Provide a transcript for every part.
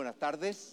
Buenas tardes.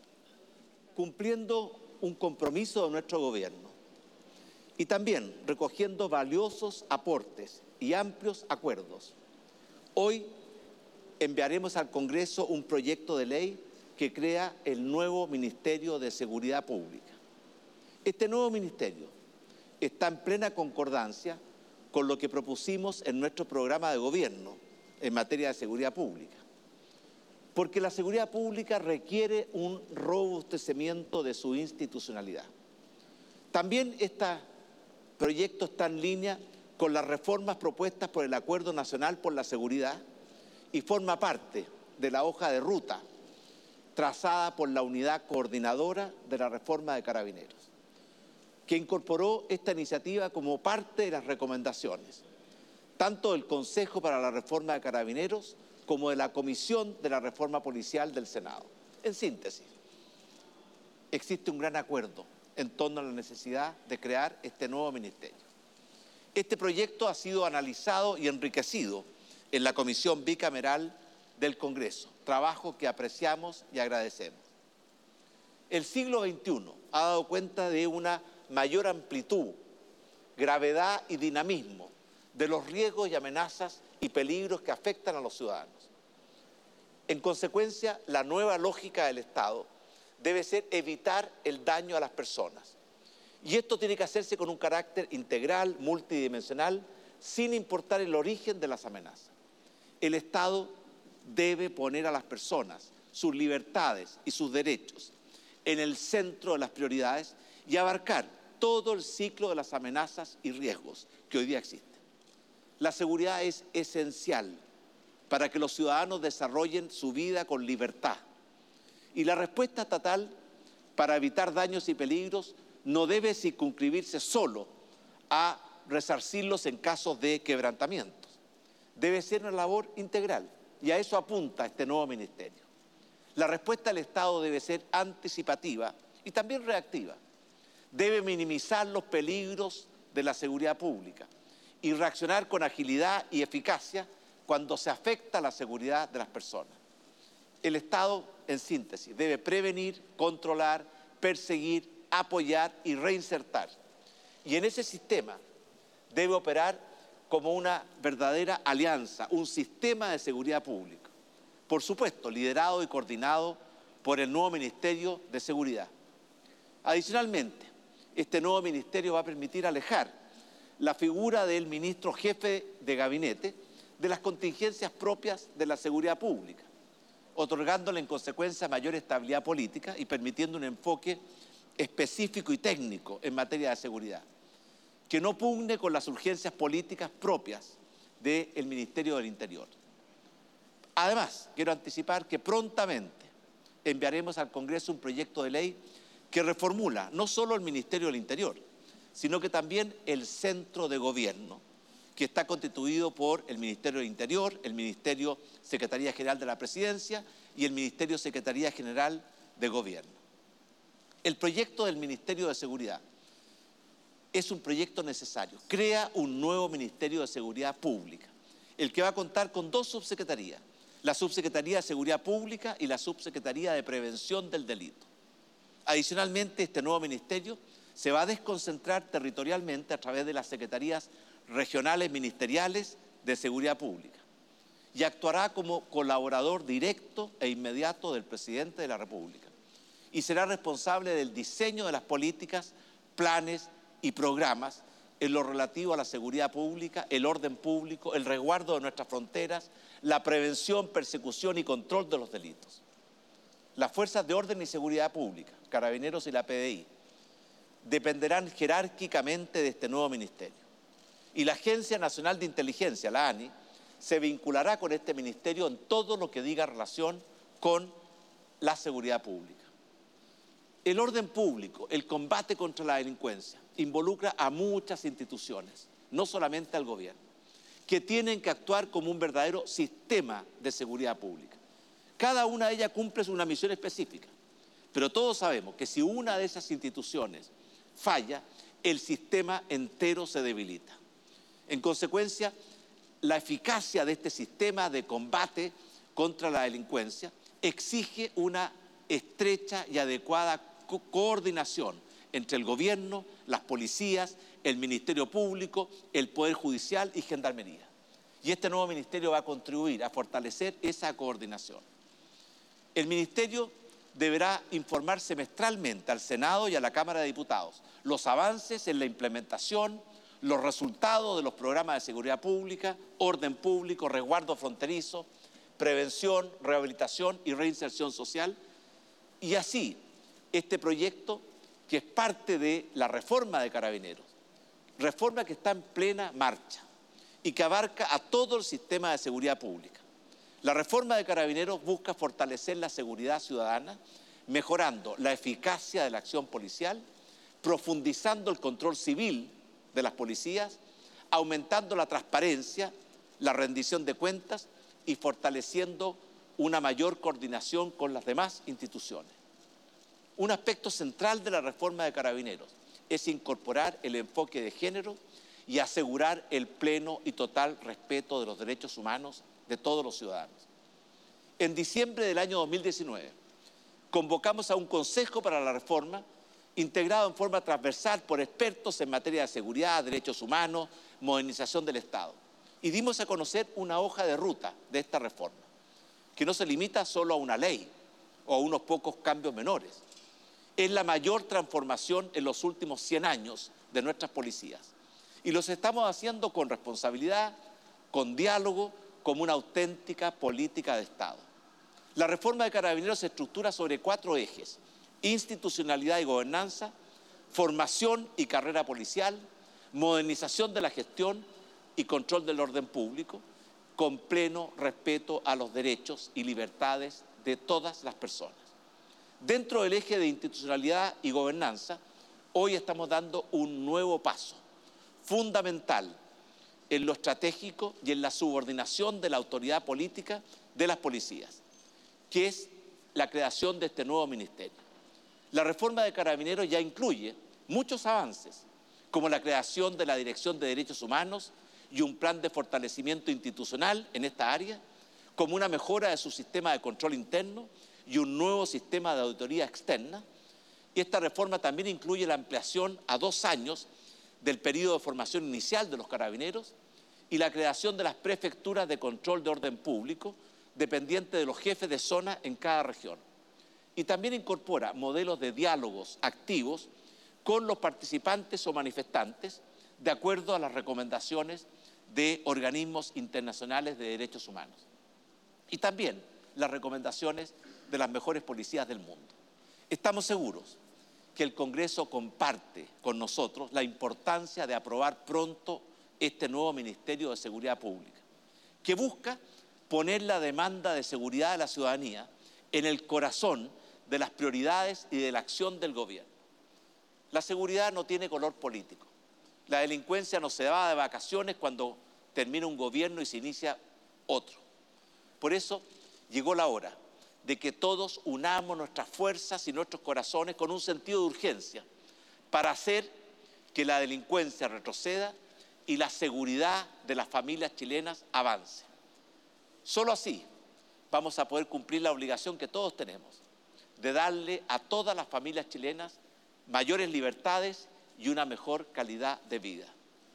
Cumpliendo un compromiso de nuestro gobierno y también recogiendo valiosos aportes y amplios acuerdos, hoy enviaremos al Congreso un proyecto de ley que crea el nuevo Ministerio de Seguridad Pública. Este nuevo ministerio está en plena concordancia con lo que propusimos en nuestro programa de gobierno en materia de seguridad pública, porque la seguridad pública requiere un robustecimiento de su institucionalidad. También este proyecto está en línea con las reformas propuestas por el Acuerdo Nacional por la Seguridad y forma parte de la hoja de ruta trazada por la Unidad Coordinadora de la Reforma de Carabineros, que incorporó esta iniciativa como parte de las recomendaciones, tanto del Consejo para la Reforma de Carabineros como de la Comisión de la Reforma Policial del Senado. En síntesis, existe un gran acuerdo en torno a la necesidad de crear este nuevo ministerio. Este proyecto ha sido analizado y enriquecido en la Comisión Bicameral del Congreso, trabajo que apreciamos y agradecemos. El siglo XXI ha dado cuenta de una mayor amplitud, gravedad y dinamismo de los riesgos y amenazas y peligros que afectan a los ciudadanos. En consecuencia, la nueva lógica del Estado debe ser evitar el daño a las personas. Y esto tiene que hacerse con un carácter integral, multidimensional, sin importar el origen de las amenazas. El Estado debe poner a las personas, sus libertades y sus derechos en el centro de las prioridades y abarcar todo el ciclo de las amenazas y riesgos que hoy día existen. La seguridad es esencial para que los ciudadanos desarrollen su vida con libertad. Y la respuesta estatal para evitar daños y peligros no debe circunscribirse solo a resarcirlos en casos de quebrantamientos. Debe ser una labor integral y a eso apunta este nuevo ministerio. La respuesta del Estado debe ser anticipativa y también reactiva. Debe minimizar los peligros de la seguridad pública y reaccionar con agilidad y eficacia cuando se afecta la seguridad de las personas. El Estado, en síntesis, debe prevenir, controlar, perseguir, apoyar y reinsertar. Y en ese sistema debe operar como una verdadera alianza, un sistema de seguridad pública. Por supuesto, liderado y coordinado por el nuevo Ministerio de Seguridad. Adicionalmente, este nuevo ministerio va a permitir alejar la figura del ministro jefe de gabinete de las contingencias propias de la seguridad pública, otorgándole en consecuencia mayor estabilidad política y permitiendo un enfoque específico y técnico en materia de seguridad, que no pugne con las urgencias políticas propias del Ministerio del Interior. Además, quiero anticipar que prontamente enviaremos al Congreso un proyecto de ley que reformula no solo el Ministerio del Interior, sino que también el centro de gobierno, que está constituido por el Ministerio del Interior, el Ministerio Secretaría General de la Presidencia y el Ministerio Secretaría General de Gobierno. El proyecto del Ministerio de Seguridad es un proyecto necesario. Crea un nuevo Ministerio de Seguridad Pública, el que va a contar con dos subsecretarías, la Subsecretaría de Seguridad Pública y la Subsecretaría de Prevención del Delito. Adicionalmente, este nuevo ministerio se va a desconcentrar territorialmente a través de las secretarías regionales ministeriales de seguridad pública y actuará como colaborador directo e inmediato del presidente de la República y será responsable del diseño de las políticas, planes y programas en lo relativo a la seguridad pública, el orden público, el resguardo de nuestras fronteras, la prevención, persecución y control de los delitos. Las fuerzas de orden y seguridad pública, Carabineros y la PDI, dependerán jerárquicamente de este nuevo ministerio. Y la Agencia Nacional de Inteligencia, la ANI, se vinculará con este ministerio en todo lo que diga relación con la seguridad pública. El orden público, el combate contra la delincuencia, involucra a muchas instituciones, no solamente al gobierno, que tienen que actuar como un verdadero sistema de seguridad pública. Cada una de ellas cumple una misión específica, pero todos sabemos que si una de esas instituciones falla, el sistema entero se debilita. En consecuencia, la eficacia de este sistema de combate contra la delincuencia exige una estrecha y adecuada coordinación entre el gobierno, las policías, el Ministerio Público, el Poder Judicial y Gendarmería. Y este nuevo ministerio va a contribuir a fortalecer esa coordinación. El ministerio deberá informar semestralmente al Senado y a la Cámara de Diputados los avances en la implementación, los resultados de los programas de seguridad pública, orden público, resguardo fronterizo, prevención, rehabilitación y reinserción social. Y así, este proyecto, que es parte de la reforma de Carabineros, reforma que está en plena marcha y que abarca a todo el sistema de seguridad pública. La reforma de Carabineros busca fortalecer la seguridad ciudadana, mejorando la eficacia de la acción policial, profundizando el control civil de las policías, aumentando la transparencia, la rendición de cuentas y fortaleciendo una mayor coordinación con las demás instituciones. Un aspecto central de la reforma de Carabineros es incorporar el enfoque de género y asegurar el pleno y total respeto de los derechos humanos de todos los ciudadanos. En diciembre del año 2019, convocamos a un Consejo para la Reforma integrado en forma transversal por expertos en materia de seguridad, derechos humanos, modernización del Estado. Y dimos a conocer una hoja de ruta de esta reforma, que no se limita solo a una ley o a unos pocos cambios menores. Es la mayor transformación en los últimos 100 años de nuestras policías. Y los estamos haciendo con responsabilidad, con diálogo, como una auténtica política de Estado. La reforma de Carabineros se estructura sobre 4 ejes: institucionalidad y gobernanza, formación y carrera policial, modernización de la gestión y control del orden público, con pleno respeto a los derechos y libertades de todas las personas. Dentro del eje de institucionalidad y gobernanza, hoy estamos dando un nuevo paso fundamental en lo estratégico y en la subordinación de la autoridad política de las policías, que es la creación de este nuevo ministerio. La reforma de Carabineros ya incluye muchos avances, como la creación de la Dirección de Derechos Humanos y un plan de fortalecimiento institucional en esta área, como una mejora de su sistema de control interno y un nuevo sistema de auditoría externa. Y esta reforma también incluye la ampliación a 2 años del periodo de formación inicial de los carabineros y la creación de las prefecturas de control de orden público, dependiente de los jefes de zona en cada región. Y también incorpora modelos de diálogos activos con los participantes o manifestantes, de acuerdo a las recomendaciones de organismos internacionales de derechos humanos. Y también las recomendaciones de las mejores policías del mundo. Estamos seguros que el Congreso comparte con nosotros la importancia de aprobar pronto este nuevo Ministerio de Seguridad Pública, que busca poner la demanda de seguridad de la ciudadanía en el corazón de las prioridades y de la acción del gobierno. La seguridad no tiene color político. La delincuencia no se va de vacaciones cuando termina un gobierno y se inicia otro. Por eso llegó la hora de que todos unamos nuestras fuerzas y nuestros corazones con un sentido de urgencia para hacer que la delincuencia retroceda y la seguridad de las familias chilenas avance. Solo así vamos a poder cumplir la obligación que todos tenemos de darle a todas las familias chilenas mayores libertades y una mejor calidad de vida.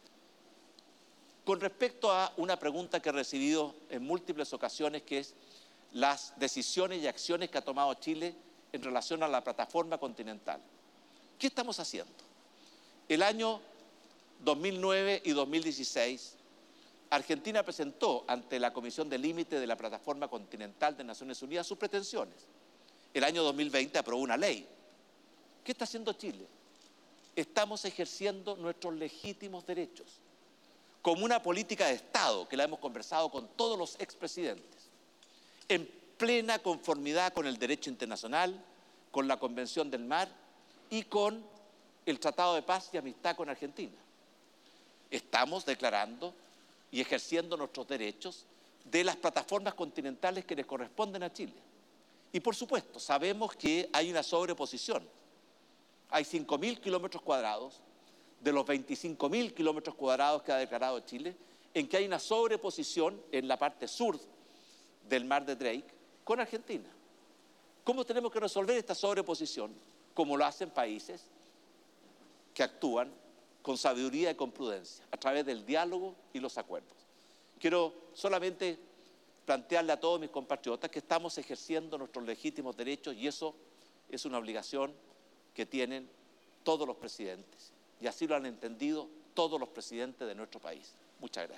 Con respecto a una pregunta que he recibido en múltiples ocasiones, que es las decisiones y acciones que ha tomado Chile en relación a la plataforma continental. ¿Qué estamos haciendo? El año 2009 y 2016, Argentina presentó ante la Comisión de Límite de la Plataforma Continental de Naciones Unidas sus pretensiones. El año 2020 aprobó una ley. ¿Qué está haciendo Chile? Estamos ejerciendo nuestros legítimos derechos como una política de Estado, que la hemos conversado con todos los expresidentes, en plena conformidad con el derecho internacional, con la Convención del Mar y con el Tratado de Paz y Amistad con Argentina. Estamos declarando y ejerciendo nuestros derechos de las plataformas continentales que les corresponden a Chile. Y por supuesto, sabemos que hay una sobreposición. Hay 5.000 kilómetros cuadrados de los 25.000 kilómetros cuadrados que ha declarado Chile, en que hay una sobreposición en la parte sur del mar de Drake con Argentina. ¿Cómo tenemos que resolver esta sobreposición? Como lo hacen países que actúan con sabiduría y con prudencia, a través del diálogo y los acuerdos. Quiero solamente plantearle a todos mis compatriotas que estamos ejerciendo nuestros legítimos derechos y eso es una obligación que tienen todos los presidentes. Y así lo han entendido todos los presidentes de nuestro país. Muchas gracias.